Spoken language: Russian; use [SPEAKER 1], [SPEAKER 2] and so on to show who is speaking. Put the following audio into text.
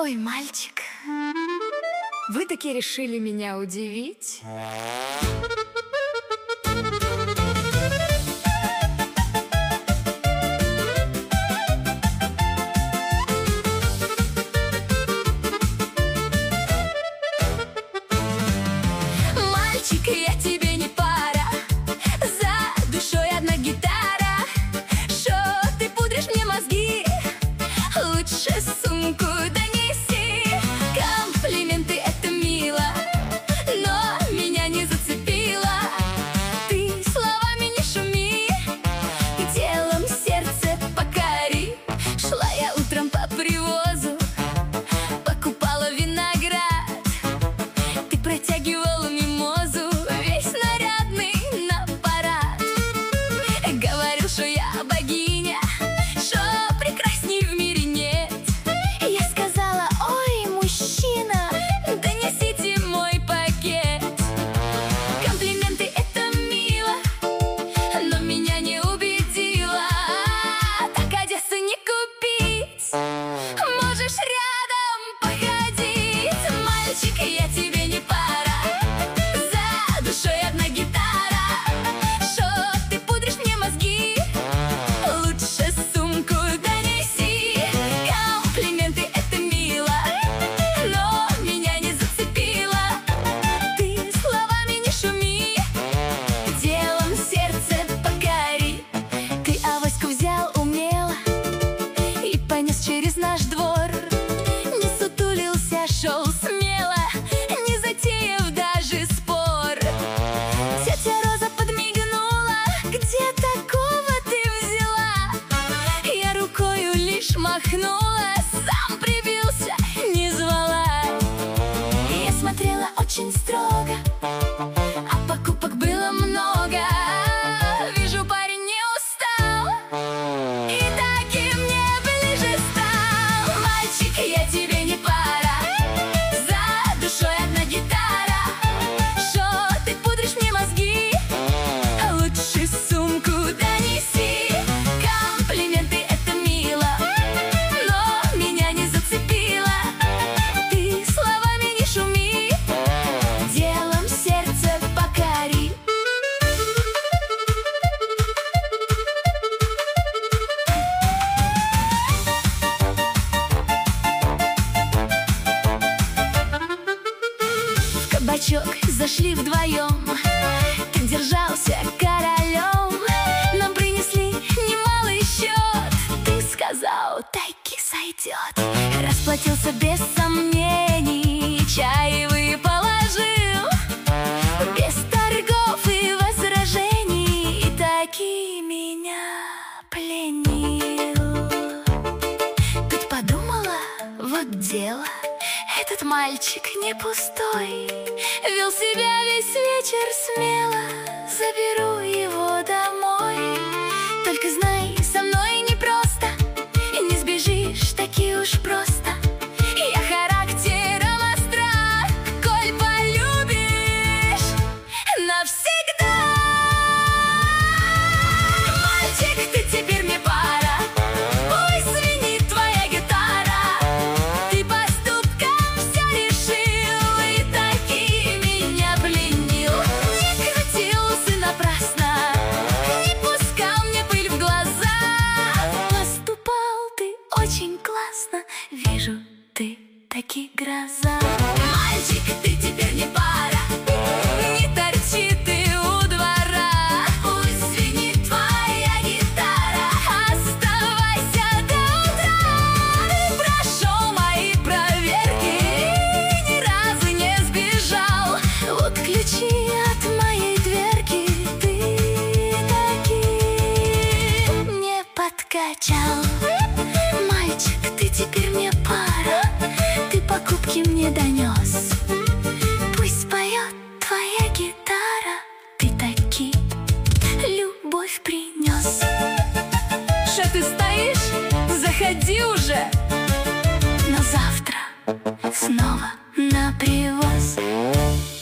[SPEAKER 1] Ой, мальчик, вы таки решили меня удивить? Мальчик, я тебе не пара, за душой одна гитара. Шо ты пудришь мне мозги? Лучше сумку донеси. Комплименты — это мило, но меня не зацепило. Ты словами не шуми, делом сердце покори. Шла я утром по привозу, покупала виноград. Ты протягивал мимозу, весь нарядный на парад. Говорил, что я богиня, что прекрасней в мире нет. Я сказала: ой, мужчина, донесите мой пакет. Комплименты — это мило, но меня не убедило. Так Одессу не купить, можешь рядом походить. Мальчик, я тебе не пара, за душой одна гитара. Шо ты пудришь мне мозги? Лучше сумку донеси. Комплименты — это мило, но меня не зацепило. Ты словами не шуми, делом сердце покори. Ты авоську взял умело и понес через наш двор. Не сутулился, шел смело, не затеяв даже спор. Тетя Роза подмигнула: где такого ты взяла? Я рукою лишь махнула, сам прибился, не звала. Я смотрела очень строго, а покупок было много. Вижу, парень не устал и таки мне ближе стал. Мальчик, я тебе не пара, за душой одна гитара. Шо ты пудришь мне мозги? Лучше сумку донеси. Комплименты — это мило, но меня не зацепило. Ты словами не шуми, делом сердце покори. В кабачок зашли вдвоем, ты держался королем. Нам принесли немалый счет, ты сказал, таки сойдет. Расплатился без сомнений, чаевые положил, без торгов и возражений, и таки меня пленил. Тут подумала, вот дело, этот мальчик не пустой, вел себя весь вечер смело. Заберу его домой. Только знай, со мной непросто, не сбежишь таки уж просто. Я характером остра, коль полюбишь навсегда. Мальчик, ты теперь мне пара, пусть звенит твоя гитара. Ты поступком все решил и таки меня пленил. Не крутил усы напрасно, не пускал мне пыль в глаза. Поступал ты очень классно, вижу, ты таки гроза. Мальчик, ты теперь не пара, не торчи ты у двора. Пусть звенит твоя гитара, оставайся до утра. Ты прошел мои проверки и ни разу не сбежал. Вот ключи от моей дверки, ты таки не подкачал. Мальчик, ты теперь мне пара, ты покупки мне донес. Пусть поет твоя гитара, ты таки любовь принес. Что ты стоишь? Заходи уже. Но завтра снова на привоз.